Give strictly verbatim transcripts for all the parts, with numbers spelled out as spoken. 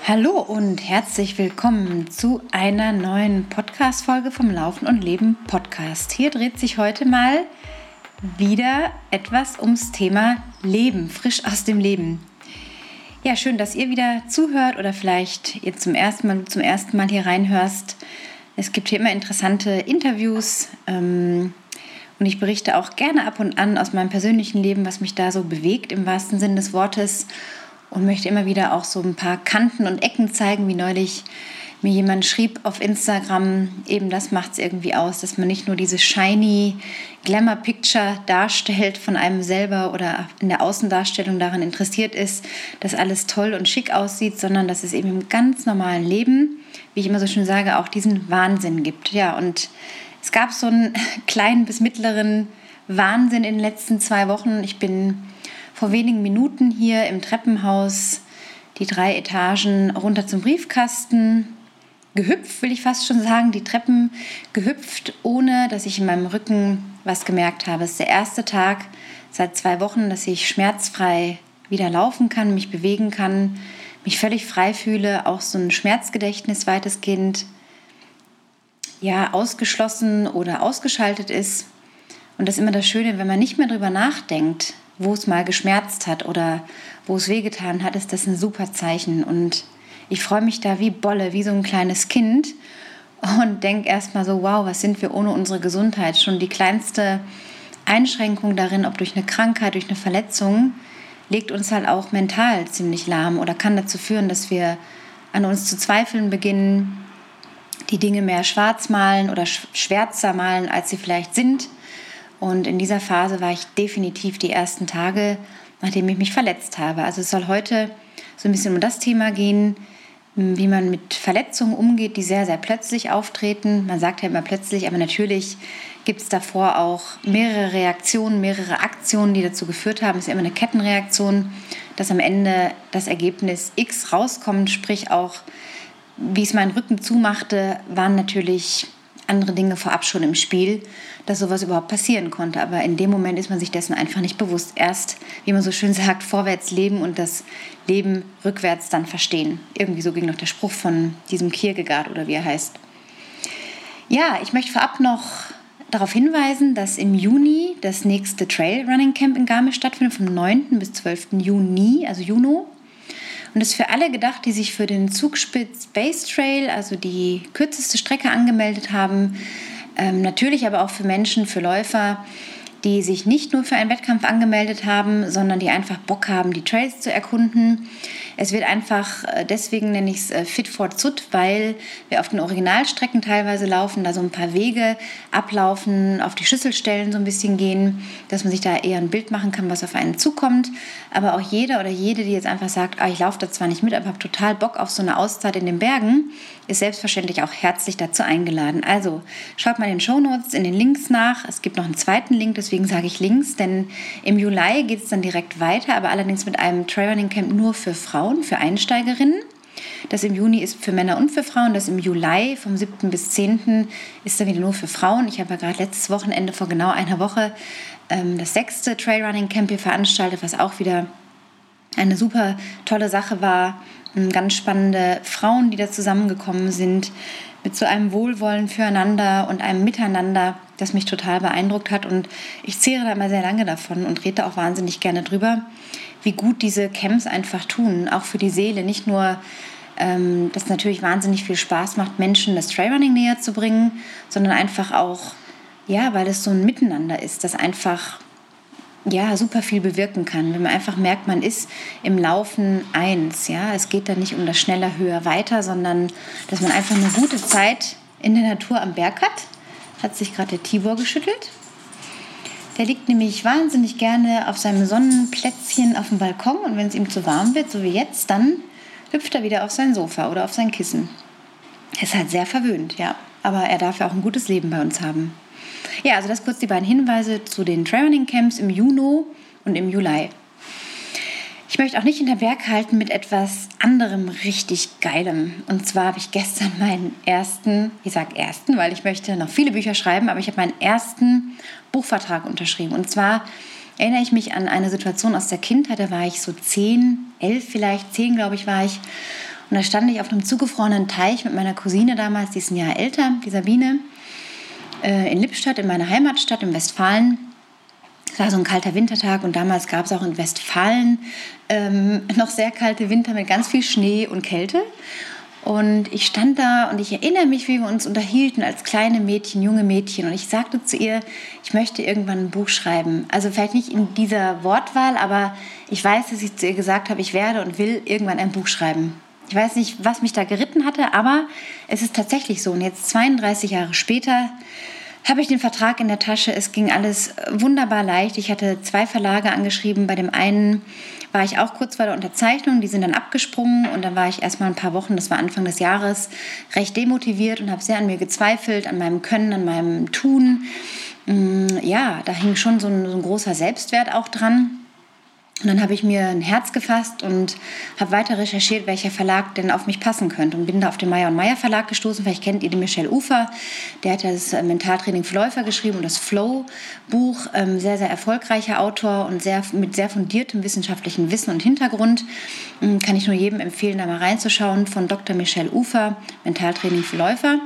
Hallo und herzlich willkommen zu einer neuen Podcast-Folge vom Laufen und Leben Podcast. Hier dreht sich heute mal wieder etwas ums Thema Leben, frisch aus dem Leben. Ja, schön, dass ihr wieder zuhört oder vielleicht ihr zum ersten Mal, zum ersten Mal hier reinhörst. Es gibt hier immer interessante Interviews ähm, und ich berichte auch gerne ab und an aus meinem persönlichen Leben, was mich da so bewegt im wahrsten Sinne des Wortes. Und möchte immer wieder auch so ein paar Kanten und Ecken zeigen, wie neulich mir jemand schrieb auf Instagram, eben das macht es irgendwie aus, dass man nicht nur diese shiny Glamour-Picture darstellt von einem selber oder in der Außendarstellung daran interessiert ist, dass alles toll und schick aussieht, sondern dass es eben im ganz normalen Leben, wie ich immer so schön sage, auch diesen Wahnsinn gibt. Ja, und es gab so einen kleinen bis mittleren Wahnsinn in den letzten zwei Wochen. Ich bin vor wenigen Minuten hier im Treppenhaus die drei Etagen runter zum Briefkasten gehüpft, will ich fast schon sagen, die Treppen gehüpft, ohne dass ich in meinem Rücken was gemerkt habe. Es ist der erste Tag seit zwei Wochen, dass ich schmerzfrei wieder laufen kann, mich bewegen kann, mich völlig frei fühle, auch so ein Schmerzgedächtnis weitestgehend ja, ausgeschlossen oder ausgeschaltet ist. Und das ist immer das Schöne, wenn man nicht mehr drüber nachdenkt, wo es mal geschmerzt hat oder wo es wehgetan hat, ist das ein super Zeichen. Und ich freue mich da wie Bolle, wie so ein kleines Kind und denke erstmal so, wow, was sind wir ohne unsere Gesundheit? Schon die kleinste Einschränkung darin, ob durch eine Krankheit, durch eine Verletzung, legt uns halt auch mental ziemlich lahm oder kann dazu führen, dass wir an uns zu zweifeln beginnen, die Dinge mehr schwarz malen oder schwärzer malen, als sie vielleicht sind. Und in dieser Phase war ich definitiv die ersten Tage, nachdem ich mich verletzt habe. Also es soll heute so ein bisschen um das Thema gehen, wie man mit Verletzungen umgeht, die sehr, sehr plötzlich auftreten. Man sagt ja immer plötzlich, aber natürlich gibt es davor auch mehrere Reaktionen, mehrere Aktionen, die dazu geführt haben. Es ist ja immer eine Kettenreaktion, dass am Ende das Ergebnis X rauskommt. Sprich auch, wie es meinen Rücken zumachte, waren natürlich andere Dinge vorab schon im Spiel, dass sowas überhaupt passieren konnte. Aber in dem Moment ist man sich dessen einfach nicht bewusst. Erst, wie man so schön sagt, vorwärts leben und das Leben rückwärts dann verstehen. Irgendwie so ging noch der Spruch von diesem Kierkegaard oder wie er heißt. Ja, ich möchte vorab noch darauf hinweisen, dass im Juni das nächste Trailrunning Camp in Garmisch stattfindet, vom neunten bis zwölften Juni, also Juni. Und das ist für alle gedacht, die sich für den Zugspitz Base Trail, also die kürzeste Strecke, angemeldet haben. Ähm, natürlich aber auch für Menschen, für Läufer, die sich nicht nur für einen Wettkampf angemeldet haben, sondern die einfach Bock haben, die Trails zu erkunden. Es wird einfach, deswegen nenne ich es Fit for Zut, weil wir auf den Originalstrecken teilweise laufen, da so ein paar Wege ablaufen, auf die Schlüsselstellen so ein bisschen gehen, dass man sich da eher ein Bild machen kann, was auf einen zukommt. Aber auch jeder oder jede, die jetzt einfach sagt, ah, ich laufe da zwar nicht mit, aber habe total Bock auf so eine Auszeit in den Bergen, ist selbstverständlich auch herzlich dazu eingeladen. Also schaut mal in den Shownotes, in den Links nach. Es gibt noch einen zweiten Link, deswegen sage ich Links, denn im Juli geht es dann direkt weiter, aber allerdings mit einem Trailrunning Camp nur für Frauen, für Einsteigerinnen. Das im Juni ist für Männer und für Frauen. Das im Juli vom siebten bis zehnten ist dann wieder nur für Frauen. Ich habe ja gerade letztes Wochenende vor genau einer Woche ähm, das sechste Trailrunning Camp hier veranstaltet, was auch wieder eine super tolle Sache war. Ganz spannende Frauen, die da zusammengekommen sind, mit so einem Wohlwollen füreinander und einem Miteinander, das mich total beeindruckt hat. Und ich zehre da immer sehr lange davon und rede auch wahnsinnig gerne drüber, wie gut diese Camps einfach tun, auch für die Seele. Nicht nur, ähm, dass es natürlich wahnsinnig viel Spaß macht, Menschen das Trailrunning näher zu bringen, sondern einfach auch, ja, weil es so ein Miteinander ist, das einfach ja, super viel bewirken kann, wenn man einfach merkt, man ist im Laufen eins. Ja? Es geht da nicht um das schneller, höher, weiter, sondern dass man einfach eine gute Zeit in der Natur am Berg hat. Hat sich gerade der Tibor geschüttelt. Der liegt nämlich wahnsinnig gerne auf seinem Sonnenplätzchen auf dem Balkon und wenn es ihm zu warm wird, so wie jetzt, dann hüpft er wieder auf sein Sofa oder auf sein Kissen. Er ist halt sehr verwöhnt, ja, aber er darf ja auch ein gutes Leben bei uns haben. Ja, also das kurz die beiden Hinweise zu den Trailrunning Camps im Juni und im Juli. Ich möchte auch nicht hinter Berg halten mit etwas anderem richtig Geilem. Und zwar habe ich gestern meinen ersten, ich sage ersten, weil ich möchte noch viele Bücher schreiben, aber ich habe meinen ersten Buchvertrag unterschrieben. Und zwar erinnere ich mich an eine Situation aus der Kindheit, da war ich so zehn, elf vielleicht, zehn glaube ich war ich. Und da stand ich auf einem zugefrorenen Teich mit meiner Cousine damals, die ist ein Jahr älter, die Sabine, äh, in Lippstadt, in meiner Heimatstadt, in Westfalen. Es war so ein kalter Wintertag und damals gab es auch in Westfalen ähm, noch sehr kalte Winter mit ganz viel Schnee und Kälte. Und ich stand da und ich erinnere mich, wie wir uns unterhielten als kleine Mädchen, junge Mädchen. Und ich sagte zu ihr, ich möchte irgendwann ein Buch schreiben. Also vielleicht nicht in dieser Wortwahl, aber ich weiß, dass ich zu ihr gesagt habe, ich werde und will irgendwann ein Buch schreiben. Ich weiß nicht, was mich da geritten hatte, aber es ist tatsächlich so. Und jetzt zweiunddreißig Jahre später habe ich den Vertrag in der Tasche. Es ging alles wunderbar leicht. Ich hatte zwei Verlage angeschrieben. Bei dem einen war ich auch kurz vor der Unterzeichnung. Die sind dann abgesprungen und dann war ich erst mal ein paar Wochen, das war Anfang des Jahres, recht demotiviert und habe sehr an mir gezweifelt, an meinem Können, an meinem Tun. Ja, da hing schon so ein, so ein großer Selbstwert auch dran. Und dann habe ich mir ein Herz gefasst und habe weiter recherchiert, welcher Verlag denn auf mich passen könnte. Und bin da auf den Meyer und Meyer Verlag gestoßen. Vielleicht kennt ihr den Michel Ufer. Der hat ja das Mentaltraining für Läufer geschrieben und das Flow-Buch. Ähm, sehr, sehr erfolgreicher Autor und sehr, mit sehr fundiertem wissenschaftlichen Wissen und Hintergrund. Ähm, kann ich nur jedem empfehlen, da mal reinzuschauen. Von Doktor Michel Ufer, Mentaltraining für Läufer.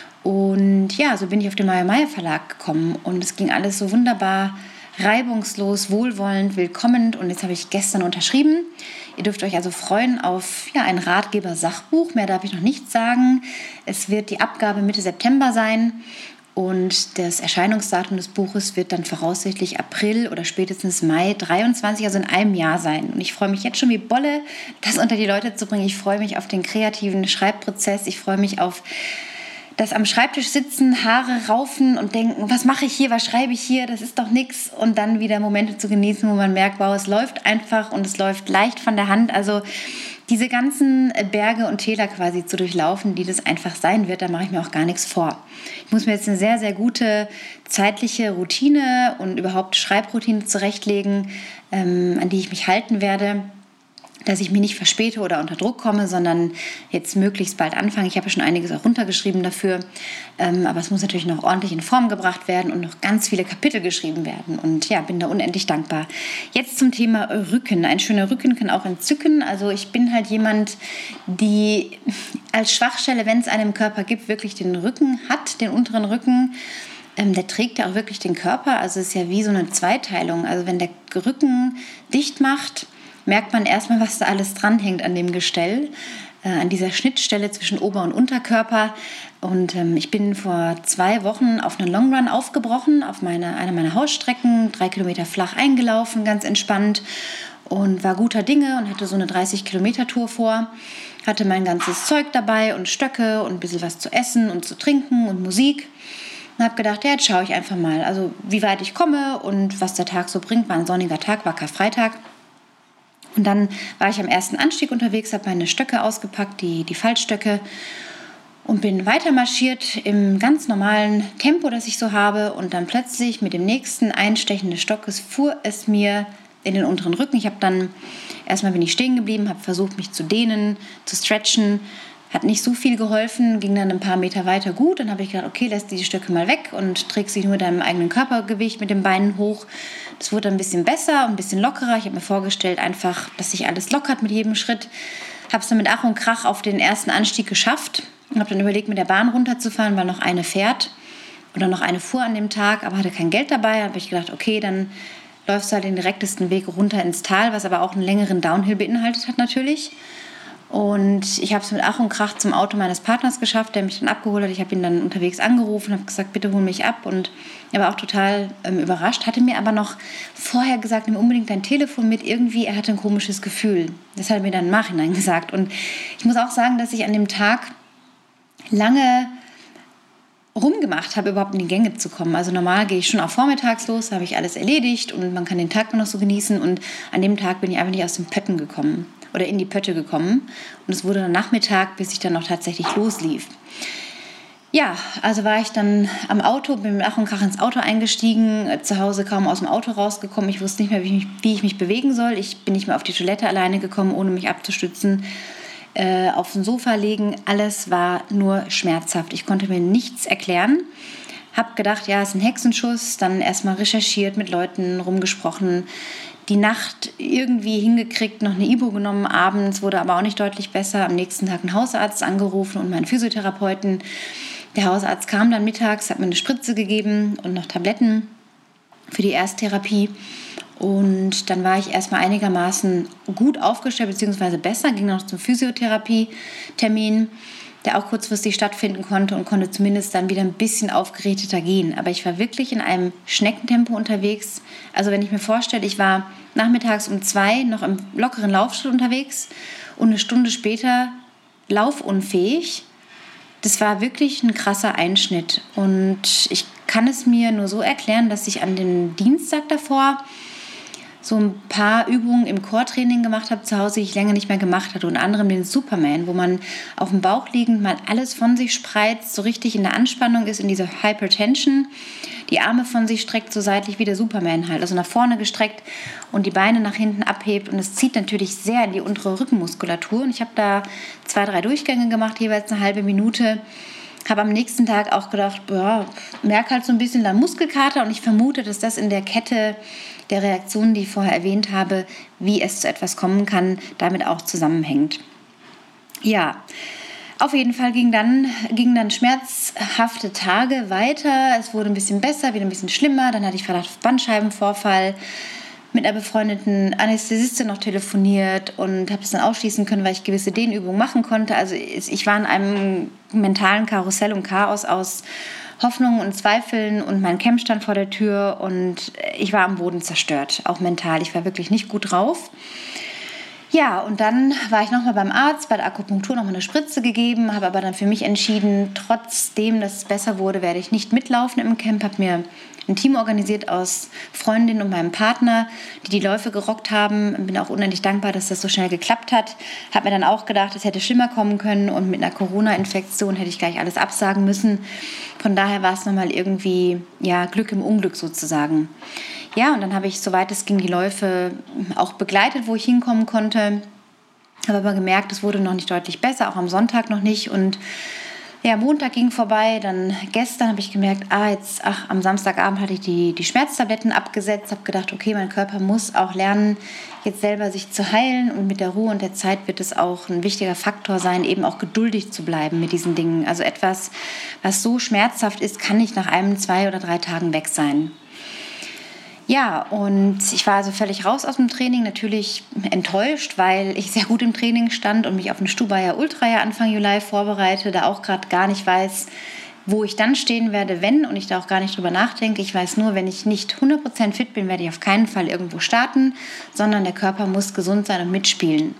Und ja, so bin ich auf den Meyer und Meyer Verlag gekommen. Und es ging alles so wunderbar reibungslos, wohlwollend, willkommend und jetzt habe ich gestern unterschrieben. Ihr dürft euch also freuen auf ja, ein Ratgeber-Sachbuch. Mehr darf ich noch nicht sagen. Es wird die Abgabe Mitte September sein und das Erscheinungsdatum des Buches wird dann voraussichtlich April oder spätestens Mai dreiundzwanzig, also in einem Jahr sein. Und ich freue mich jetzt schon wie Bolle, das unter die Leute zu bringen. Ich freue mich auf den kreativen Schreibprozess. Ich freue mich auf das am Schreibtisch sitzen, Haare raufen und denken, was mache ich hier, was schreibe ich hier, das ist doch nichts. Und dann wieder Momente zu genießen, wo man merkt, wow, es läuft einfach und es läuft leicht von der Hand. Also diese ganzen Berge und Täler quasi zu durchlaufen, die das einfach sein wird, da mache ich mir auch gar nichts vor. Ich muss mir jetzt eine sehr, sehr gute zeitliche Routine und überhaupt Schreibroutine zurechtlegen, ähm, an die ich mich halten werde, dass ich mich nicht verspäte oder unter Druck komme, sondern jetzt möglichst bald anfange. Ich habe ja schon einiges auch runtergeschrieben dafür, ähm, aber es muss natürlich noch ordentlich in Form gebracht werden und noch ganz viele Kapitel geschrieben werden und ja, bin da unendlich dankbar. Jetzt zum Thema Rücken. Ein schöner Rücken kann auch entzücken. Also ich bin halt jemand, die als Schwachstelle, wenn es einen im Körper gibt, wirklich den Rücken hat, den unteren Rücken. Ähm, der trägt ja auch wirklich den Körper, also es ist ja wie so eine Zweiteilung. Also wenn der Rücken dicht macht, merkt man erstmal, was da alles dranhängt an dem Gestell, äh, an dieser Schnittstelle zwischen Ober- und Unterkörper. Und ähm, ich bin vor zwei Wochen auf einen Long Run aufgebrochen, auf meine, eine meiner Hausstrecken, drei Kilometer flach eingelaufen, ganz entspannt und war guter Dinge und hatte so eine dreißig Kilometer Tour vor. Hatte mein ganzes Zeug dabei und Stöcke und ein bisschen was zu essen und zu trinken und Musik. Und habe gedacht, ja, jetzt schaue ich einfach mal, also wie weit ich komme und was der Tag so bringt. War ein sonniger Tag, war Karfreitag. Und dann war ich am ersten Anstieg unterwegs, habe meine Stöcke ausgepackt, die, die Faltstöcke und bin weiter marschiert im ganz normalen Tempo, das ich so habe. Und dann plötzlich mit dem nächsten Einstechen des Stockes fuhr es mir in den unteren Rücken. Ich habe dann, erstmal bin ich stehen geblieben, habe versucht, mich zu dehnen, zu stretchen. Hat nicht so viel geholfen, ging dann ein paar Meter weiter gut. Dann habe ich gedacht, okay, lass die Stöcke mal weg und träg sie nur deinem eigenen Körpergewicht mit den Beinen hoch. Das wurde ein bisschen besser und ein bisschen lockerer. Ich habe mir vorgestellt, einfach, dass sich alles lockert mit jedem Schritt. Habe es dann mit Ach und Krach auf den ersten Anstieg geschafft und habe dann überlegt, mit der Bahn runterzufahren, weil noch eine fährt oder noch eine fuhr an dem Tag, aber hatte kein Geld dabei. Da habe ich gedacht, okay, dann läufst du halt den direktesten Weg runter ins Tal, was aber auch einen längeren Downhill beinhaltet hat natürlich. Und ich habe es mit Ach und Krach zum Auto meines Partners geschafft, der mich dann abgeholt hat. Ich habe ihn dann unterwegs angerufen, habe gesagt, bitte hol mich ab. Und er war auch total ähm, überrascht, hatte mir aber noch vorher gesagt, nimm unbedingt dein Telefon mit. Irgendwie, er hatte ein komisches Gefühl. Das hat er mir dann im Nachhinein gesagt. Und ich muss auch sagen, dass ich an dem Tag lange rumgemacht habe, überhaupt in die Gänge zu kommen. Also normal gehe ich schon auch vormittags los, da habe ich alles erledigt und man kann den Tag noch so genießen. Und an dem Tag bin ich einfach nicht aus den Pötten gekommen. Oder in die Pötte gekommen. Und es wurde dann Nachmittag, bis ich dann noch tatsächlich loslief. Ja, also war ich dann am Auto, bin mit Ach und Krach ins Auto eingestiegen, zu Hause kaum aus dem Auto rausgekommen. Ich wusste nicht mehr, wie ich mich, wie ich mich bewegen soll. Ich bin nicht mehr auf die Toilette alleine gekommen, ohne mich abzustützen. Äh, auf dem Sofa legen, alles war nur schmerzhaft. Ich konnte mir nichts erklären. Hab gedacht, ja, es ist ein Hexenschuss. Dann erstmal recherchiert, mit Leuten rumgesprochen, die Nacht irgendwie hingekriegt, noch eine Ibo genommen abends, wurde aber auch nicht deutlich besser. Am nächsten Tag einen Hausarzt angerufen und meinen Physiotherapeuten. Der Hausarzt kam dann mittags, hat mir eine Spritze gegeben und noch Tabletten für die Ersttherapie. Und dann war ich erstmal einigermaßen gut aufgestellt, beziehungsweise besser, ging noch zum Physiotherapie-Termin, der auch kurzfristig stattfinden konnte und konnte zumindest dann wieder ein bisschen aufgeräteter gehen. Aber ich war wirklich in einem Schneckentempo unterwegs. Also wenn ich mir vorstelle, ich war nachmittags um zwei noch im lockeren Laufschritt unterwegs und eine Stunde später laufunfähig. Das war wirklich ein krasser Einschnitt. Und ich kann es mir nur so erklären, dass ich an dem Dienstag davor so ein paar Übungen im Core-Training gemacht habe zu Hause, die ich länger nicht mehr gemacht hatte. Unter anderem den Superman, wo man auf dem Bauch liegend mal alles von sich spreizt, so richtig in der Anspannung ist, in dieser Hypertension, die Arme von sich streckt, so seitlich wie der Superman halt, also nach vorne gestreckt und die Beine nach hinten abhebt. Und es zieht natürlich sehr in die untere Rückenmuskulatur. Und ich habe da zwei, drei Durchgänge gemacht, jeweils eine halbe Minute. Habe am nächsten Tag auch gedacht, ja, merke halt so ein bisschen dann Muskelkater. Und ich vermute, dass das in der Kette der Reaktionen, die ich vorher erwähnt habe, wie es zu etwas kommen kann, damit auch zusammenhängt. Ja, auf jeden Fall ging dann, gingen dann schmerzhafte Tage weiter. Es wurde ein bisschen besser, wieder ein bisschen schlimmer. Dann hatte ich Verdacht auf Bandscheibenvorfall. Mit einer befreundeten Anästhesistin noch telefoniert und habe es dann ausschließen können, weil ich gewisse Dehnübungen machen konnte. Also ich war in einem mentalen Karussell und Chaos aus Hoffnungen und Zweifeln und mein Camp stand vor der Tür und ich war am Boden zerstört, auch mental. Ich war wirklich nicht gut drauf. Ja, und dann war ich nochmal beim Arzt, bei der Akupunktur nochmal eine Spritze gegeben, habe aber dann für mich entschieden, trotzdem, dass es besser wurde, werde ich nicht mitlaufen im Camp, habe mir ein Team organisiert aus Freundinnen und meinem Partner, die die Läufe gerockt haben. Bin auch unendlich dankbar, dass das so schnell geklappt hat. Habe mir dann auch gedacht, es hätte schlimmer kommen können und mit einer Corona-Infektion hätte ich gleich alles absagen müssen. Von daher war es nochmal irgendwie ja, Glück im Unglück sozusagen. Ja, und dann habe ich, soweit es ging, die Läufe auch begleitet, wo ich hinkommen konnte. Habe aber gemerkt, es wurde noch nicht deutlich besser, auch am Sonntag noch nicht. Und ja, Montag ging vorbei, dann gestern habe ich gemerkt, ah, jetzt, ach, am Samstagabend hatte ich die, die Schmerztabletten abgesetzt, habe gedacht, okay, mein Körper muss auch lernen, jetzt selber sich zu heilen und mit der Ruhe und der Zeit wird es auch ein wichtiger Faktor sein, eben auch geduldig zu bleiben mit diesen Dingen. Also etwas, was so schmerzhaft ist, kann nicht nach einem, zwei oder drei Tagen weg sein. Ja, und ich war also völlig raus aus dem Training, natürlich enttäuscht, weil ich sehr gut im Training stand und mich auf eine Stubaier Ultra ja Anfang Juli vorbereite, da auch gerade gar nicht weiß, wo ich dann stehen werde, wenn, und ich da auch gar nicht drüber nachdenke. Ich weiß nur, wenn ich nicht hundert Prozent fit bin, werde ich auf keinen Fall irgendwo starten, sondern der Körper muss gesund sein und mitspielen.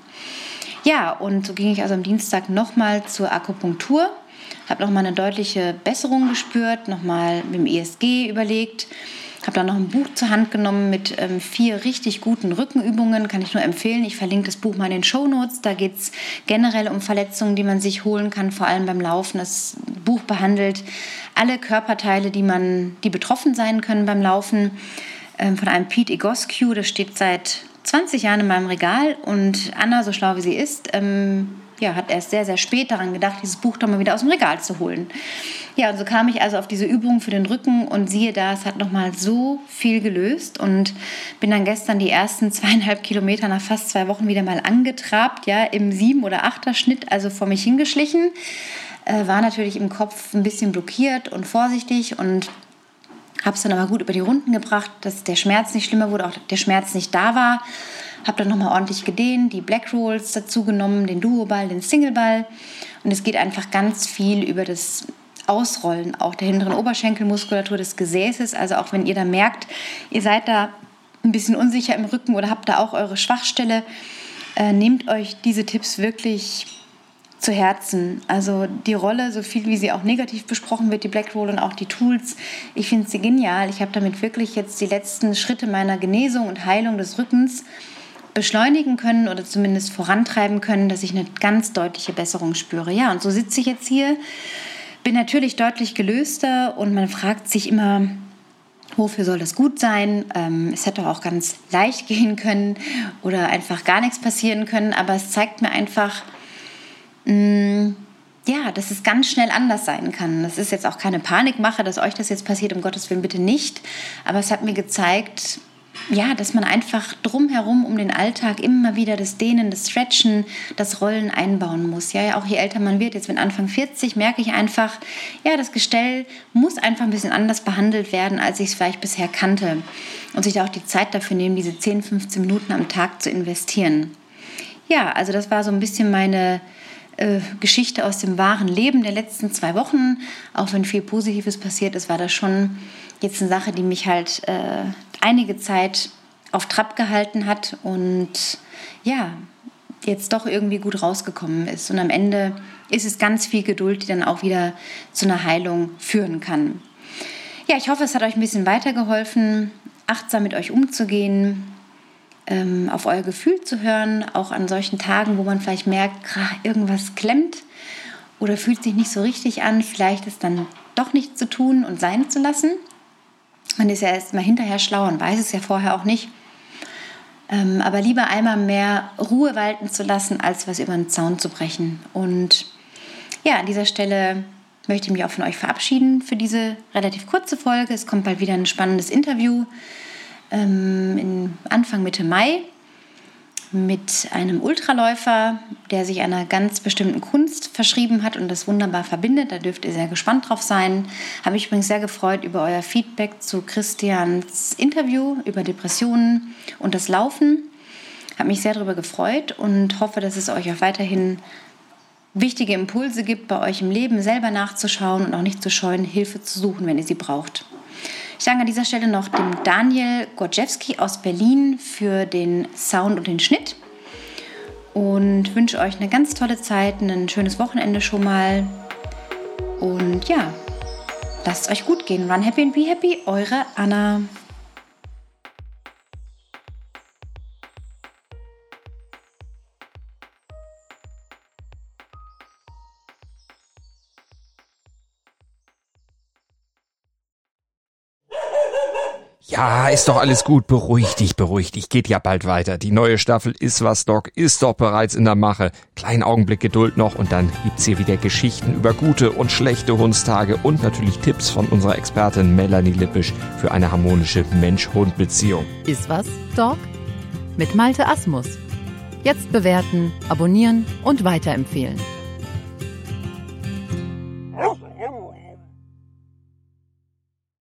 Ja, und so ging ich also am Dienstag nochmal zur Akupunktur, habe nochmal eine deutliche Besserung gespürt, nochmal mit dem E S G überlegt. Habe dann noch ein Buch zur Hand genommen mit ähm, vier richtig guten Rückenübungen, kann ich nur empfehlen. Ich verlinke das Buch mal in den Shownotes. Da geht es generell um Verletzungen, die man sich holen kann, vor allem beim Laufen. Das Buch behandelt alle Körperteile, die, man, die betroffen sein können beim Laufen, ähm, von einem Pete Egoscue. Das steht seit zwanzig Jahren in meinem Regal. Und Anna, so schlau wie sie ist, ähm, ja, hat erst sehr, sehr spät daran gedacht, dieses Buch doch mal wieder aus dem Regal zu holen. Ja, und so kam ich also auf diese Übung für den Rücken und siehe da, es hat nochmal so viel gelöst und bin dann gestern die ersten zweieinhalb Kilometer nach fast zwei Wochen wieder mal angetrabt, ja, im sieben- oder achter Schnitt, also vor mich hingeschlichen. Äh, war natürlich im Kopf ein bisschen blockiert und vorsichtig und habe es dann aber gut über die Runden gebracht, dass der Schmerz nicht schlimmer wurde, auch der Schmerz nicht da war. Habe dann nochmal ordentlich gedehnt, die Black Rolls dazu genommen, den Duo-Ball, den Single-Ball. Und es geht einfach ganz viel über das Ausrollen auch der hinteren Oberschenkelmuskulatur des Gesäßes. Also auch wenn ihr da merkt, ihr seid da ein bisschen unsicher im Rücken oder habt da auch eure Schwachstelle, äh, nehmt euch diese Tipps wirklich zu Herzen. Also die Rolle, so viel wie sie auch negativ besprochen wird, die Black Roll und auch die Tools, ich finde sie genial. Ich habe damit wirklich jetzt die letzten Schritte meiner Genesung und Heilung des Rückens beschleunigen können oder zumindest vorantreiben können, dass ich eine ganz deutliche Besserung spüre. Ja, und so sitze ich jetzt hier, bin natürlich deutlich gelöster und man fragt sich immer, wofür soll das gut sein? Ähm, es hätte auch ganz leicht gehen können oder einfach gar nichts passieren können, aber es zeigt mir einfach, mh, ja, dass es ganz schnell anders sein kann. Das ist jetzt auch keine Panikmache, dass euch das jetzt passiert, um Gottes Willen bitte nicht, aber es hat mir gezeigt, ja, dass man einfach drumherum um den Alltag immer wieder das Dehnen, das Stretchen, das Rollen einbauen muss. Ja, auch je älter man wird, jetzt mit Anfang vierzig, merke ich einfach, ja, das Gestell muss einfach ein bisschen anders behandelt werden, als ich es vielleicht bisher kannte. Und sich da auch die Zeit dafür nehmen, diese zehn, fünfzehn Minuten am Tag zu investieren. Ja, also das war so ein bisschen meine äh, Geschichte aus dem wahren Leben der letzten zwei Wochen. Auch wenn viel Positives passiert ist, war das schon jetzt eine Sache, die mich halt äh, einige Zeit auf Trab gehalten hat und ja, jetzt doch irgendwie gut rausgekommen ist. Und am Ende ist es ganz viel Geduld, die dann auch wieder zu einer Heilung führen kann. Ja, ich hoffe, es hat euch ein bisschen weitergeholfen, achtsam mit euch umzugehen, ähm, auf euer Gefühl zu hören, auch an solchen Tagen, wo man vielleicht merkt, krach, irgendwas klemmt oder fühlt sich nicht so richtig an, vielleicht ist dann doch nichts zu tun und sein zu lassen. Man ist ja erst mal hinterher schlau und weiß es ja vorher auch nicht. Ähm, aber lieber einmal mehr Ruhe walten zu lassen, als was über den Zaun zu brechen. Und ja, an dieser Stelle möchte ich mich auch von euch verabschieden für diese relativ kurze Folge. Es kommt bald wieder ein spannendes Interview ähm, in Anfang Mitte Mai mit einem Ultraläufer, der sich einer ganz bestimmten Kunst verschrieben hat und das wunderbar verbindet. Da dürft ihr sehr gespannt drauf sein. Habe mich übrigens sehr gefreut über euer Feedback zu Christians Interview über Depressionen und das Laufen. Habe mich sehr darüber gefreut und hoffe, dass es euch auch weiterhin wichtige Impulse gibt, bei euch im Leben selber nachzuschauen und auch nicht zu scheuen, Hilfe zu suchen, wenn ihr sie braucht. Ich danke an dieser Stelle noch dem Daniel Gorczewski aus Berlin für den Sound und den Schnitt und wünsche euch eine ganz tolle Zeit, ein schönes Wochenende schon mal und ja, lasst es euch gut gehen. Run happy and be happy, eure Anna. Ja, ist doch alles gut. Beruhig dich, beruhig dich. Geht ja bald weiter. Die neue Staffel Ist was, Doc ist doch bereits in der Mache. Kleinen Augenblick Geduld noch und dann gibt's hier wieder Geschichten über gute und schlechte Hundstage und natürlich Tipps von unserer Expertin Melanie Lippisch für eine harmonische Mensch-Hund-Beziehung. Ist was, Doc? Mit Malte Asmus. Jetzt bewerten, abonnieren und weiterempfehlen.